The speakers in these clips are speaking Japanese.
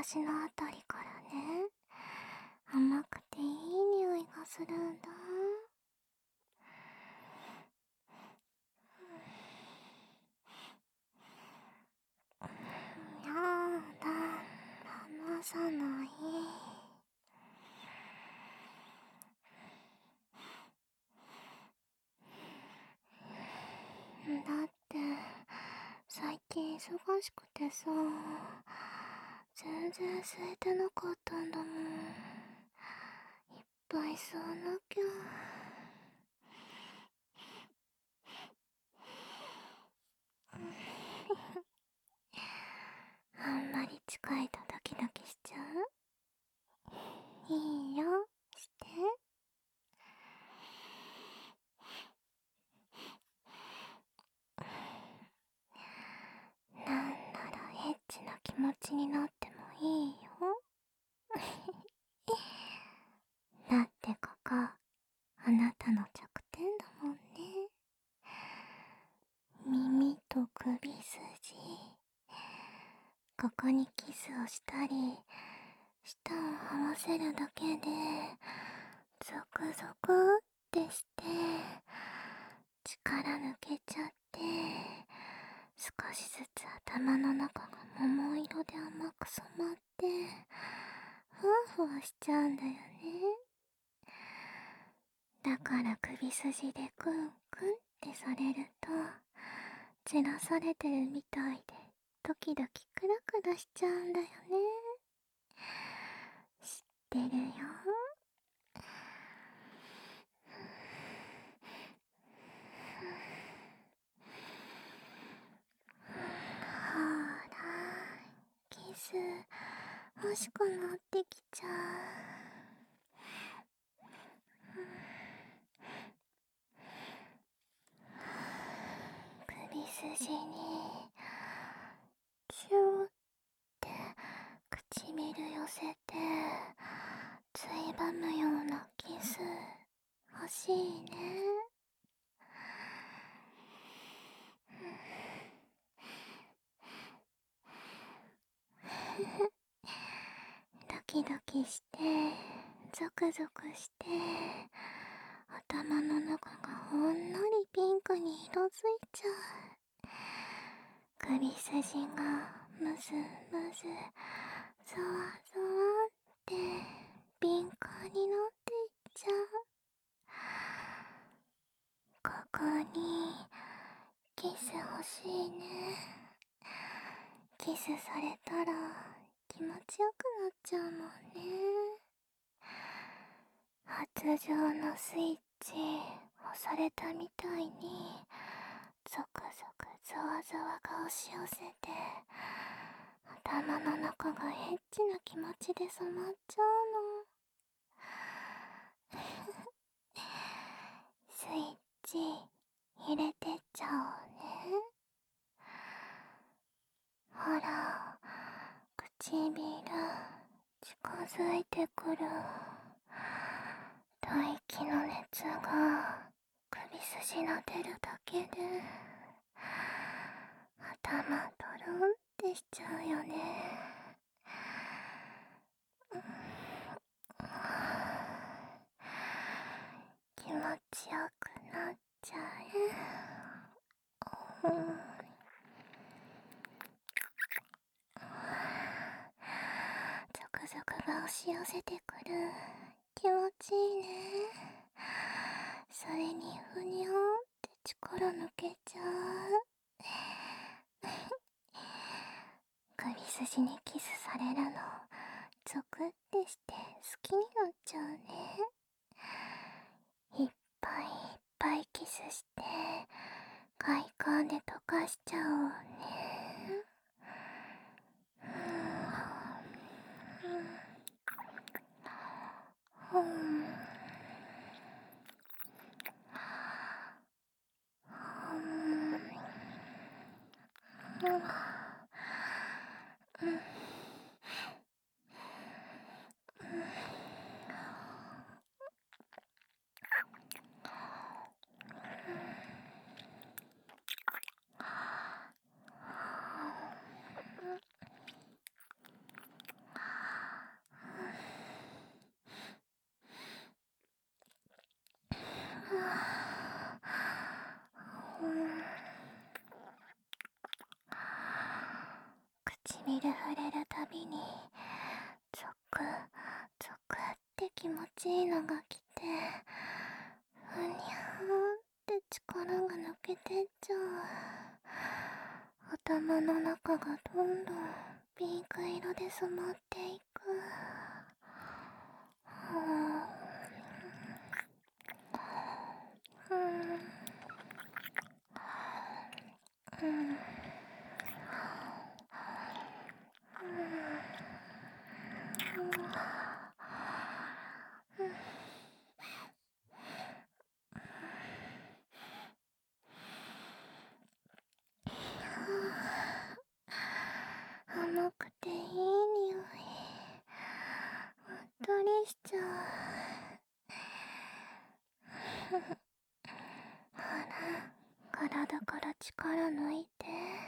足のあたりからね、甘くていい匂いがするんだ。やだ、離さない。だって、最近忙しくてさ、全然吸えてなかったんだもん。いっぱい吸わなきゃ。あんまり近いとドキドキしちゃう？いいよ、して。なんならエッチな気持ちになってもいいよ。だってここ、あなたの弱点だもんね。耳と首筋、ここにキスをしたり、舌を合わせるだけで、ゾクゾクってして、力抜けちゃって、少しずつ頭の中が桃色で甘く染まって、ふわふわしちゃうんだよね。だから首筋でクンクンってされると、散らされてるみたいで、時々クラクラしちゃうんだよね。知ってるよ。ほら、キス欲しくなってきちゃう。首筋にチューって唇寄せてついばむようなキス欲しいね。ドキドキしてゾクゾクして、頭の中がほんのりピンクに色づいちゃう。首筋がムズムズゾワゾワって敏感になっていっちゃう。ここにキス欲しいね。キスされたら気持ちよくなっちゃうもんね。発情のスイッチ押されたみたいに、ゾクゾクゾワゾワが押し寄せて、頭の中がエッチな気持ちで染まっちゃうの。スイッチ入れてっちゃおうね。ほら、唇近づいてくる。吐息の熱が首筋撫でるだけで頭ドロンってしちゃうよね。気持ちよくなっちゃえ。ゾクゾクが押し寄せてくる。気持ちいいね。それにふにょーって力抜けちゃう。首筋にキスされるのゾクってして好きになっちゃうね。いっぱいいっぱいキスして快感で溶かしちゃおうね。うん。 唇触れるたびにゾクゾクって気持ちいいのが来て、ふにゃーって力が抜けてっちゃう。頭の中がどんどんピンク色で染まっていく。甘くていい匂い。うっとりしちゃう。ほら、体から力抜いて、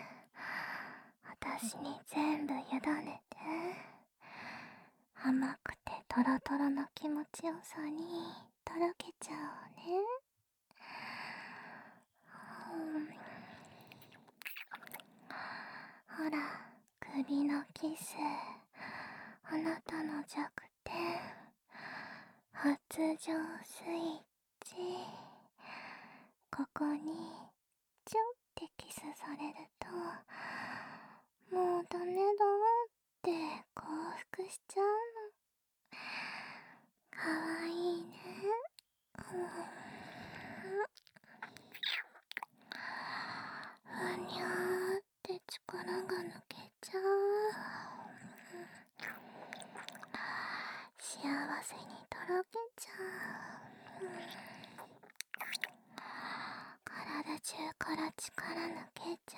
私に全部委ねて。甘くてトロトロの気持ちよさにとろけちゃうね。ほら、首のキス、あなたの弱点、発情スイッチ。ここにチュンってキスされると、もうダメだって降伏しちゃうの。かわいいね。ふにゃーって力が抜けちゃう。幸せにとろけちゃう。体中から力抜けちゃ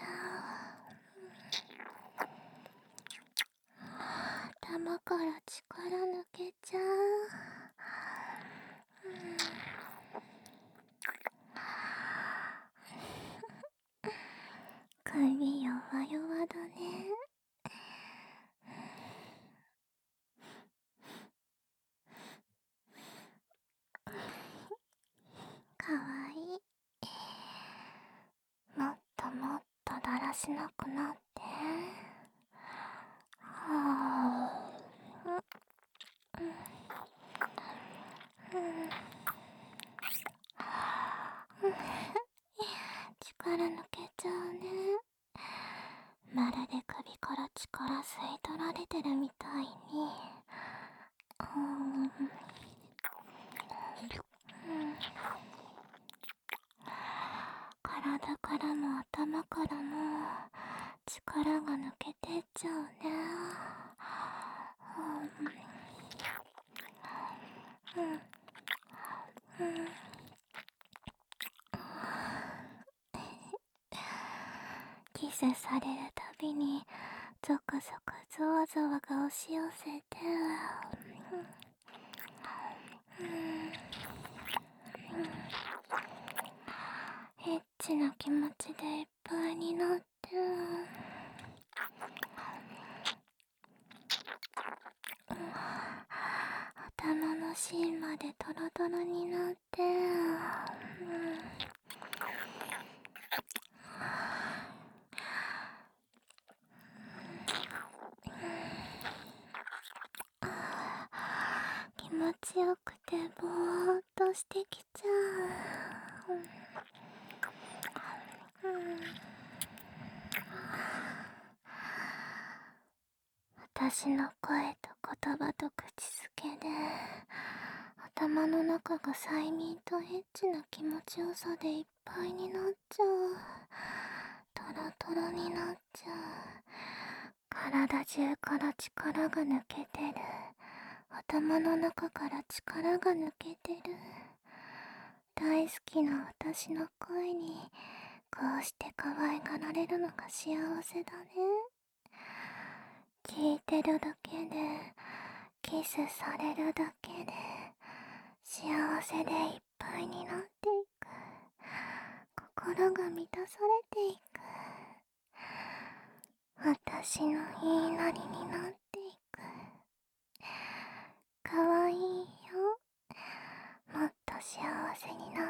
う。頭から力抜けちゃう。首弱々だね。かわいい。もっともっとだらしなくなって。力抜けちゃうね。まるで首から力吸い取られてるみたいに。体からも頭からも力が抜けてっちゃうね。キスされるたびにゾクゾクゾワゾワが押し寄せて、エッチな気持ちでいっぱいになって、頭の芯までトロトロになって、気持ちよくてぼーっとしてきちゃう。私の声と言葉と口づけで頭の中が催眠とエッチな気持ちよさでいっぱいになっちゃう。トロトロになっちゃう。体中から力が抜けてる。頭の中から力が抜けてる。大好きな私の声にこうして可愛がられるのが幸せだね。聞いてるだけで、キスされるだけで幸せでいっぱいになっていく。心が満たされていく。私の言いなりになっていく。かわいいよ。もっと幸せになって。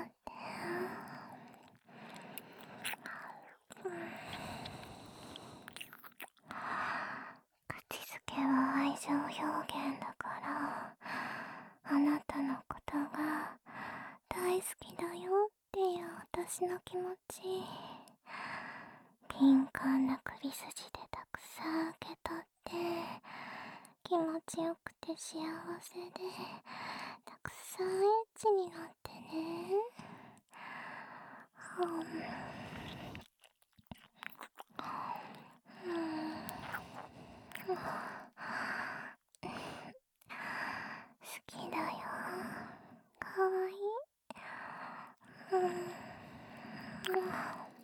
私の気持ち敏感な首筋でたくさん受け取って気持ちよくて幸せでたくさんエッチになってね。好きだよ。かわいい。